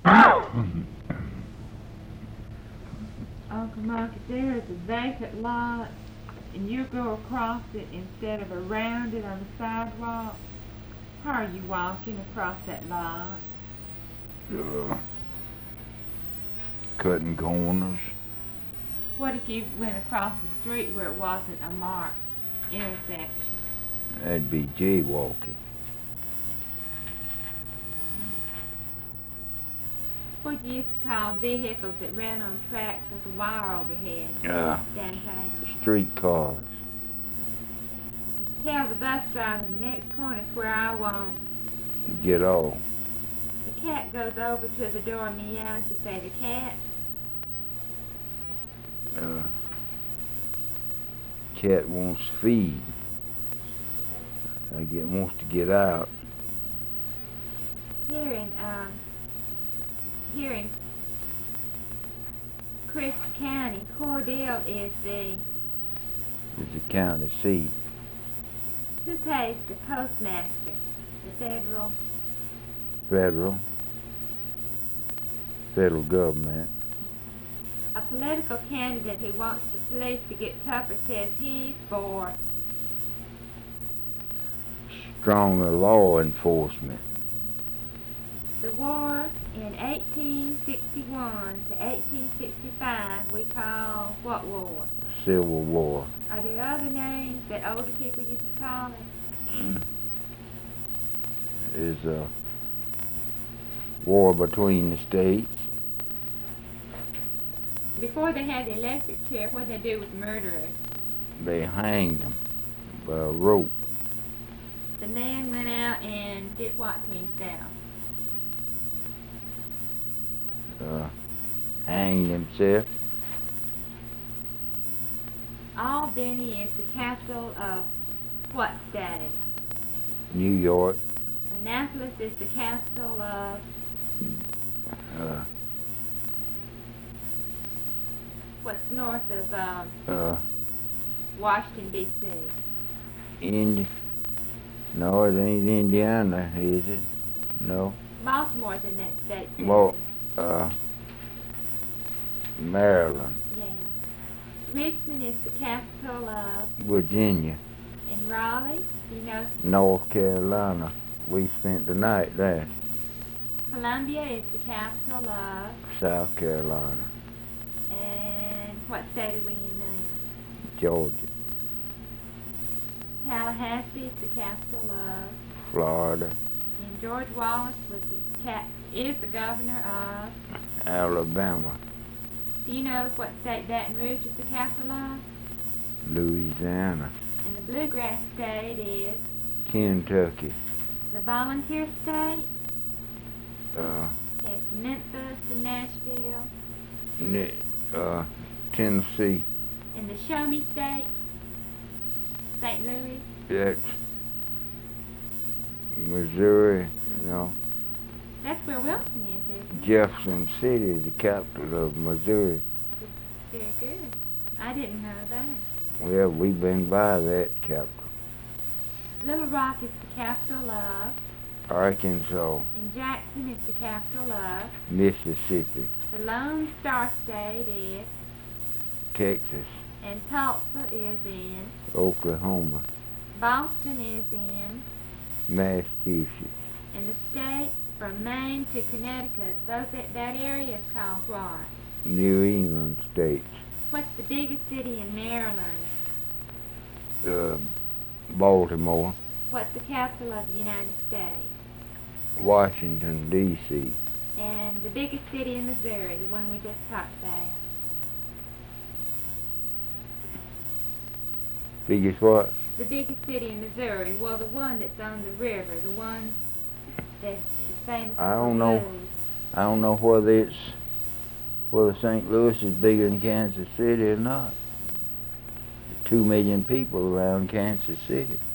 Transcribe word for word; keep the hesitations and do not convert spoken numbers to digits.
Uncle Mark, if there is a vacant lot and you go across it instead of around it on the sidewalk, how are you walking across that lot? Uh, cutting corners. What if you went across the street where it wasn't a marked intersection? That'd be jaywalking. What do you used to call vehicles that ran on tracks with a wire overhead Uh, downtown? street cars. Tell the bus driver the next corner's where I want. Get off. The cat goes over to the door and meows. You say, the cat? Uh, cat wants feed. I get wants to get out. Here in, um, here in Crisp County, Cordell is the, It's a county seat. who pays the postmaster? The federal? Federal. Federal government. A political candidate who wants the police to get tougher says he's for Stronger law enforcement. the war in eighteen sixty-one to eighteen sixty-five we call what war? Civil War. Are there other names that older people used to call it? Is a war between the states. Before they had the electric chair, what did they do with murderers? They hanged them by a rope. The man went out and did what to himself? Uh, hanged himself. Albany is the capital of what state? New York. Annapolis is the capital of Uh, what's north of um, uh, Washington, D C Indi- No, it ain't Indiana, is it? No. Baltimore's in that state too. Well, uh, Maryland. Yeah. Richmond is the capital of, Virginia. in Raleigh, you know, North Carolina. We spent the night there. Columbia is the capital of, South Carolina. and what state are we in now? Georgia. Tallahassee is the capital of, Florida. and George Wallace was the cap- is the governor of, Alabama. do you know what state Baton Rouge is the capital of? Louisiana. And the bluegrass state is Kentucky. the volunteer state. Uh, It's Memphis and Nashville. Ne- uh, Tennessee. And the show me state, Saint Louis. That's Missouri. You know. That's where Wilson is, isn't it? Jefferson City is the capital of Missouri. Very good. I didn't know that. Well, we've been by that capital. Little Rock is the capital of, Arkansas. and Jackson is the capital of. Mississippi. The Lone Star State is, Texas. and Tulsa is in. Oklahoma. Boston is in. Massachusetts. And the state from Maine to Connecticut, those that, that area is called what? New England states. What's the biggest city in Maryland? Uh, Baltimore. What's the capital of the United States? Washington, D C And the biggest city in Missouri, the one we just talked about. Biggest what? The biggest city in Missouri, well, the one that's on the river, the one that is famous I for don't know. blues. I don't know whether it's whether Saint Louis is bigger than Kansas City or not. There's two million people around Kansas City.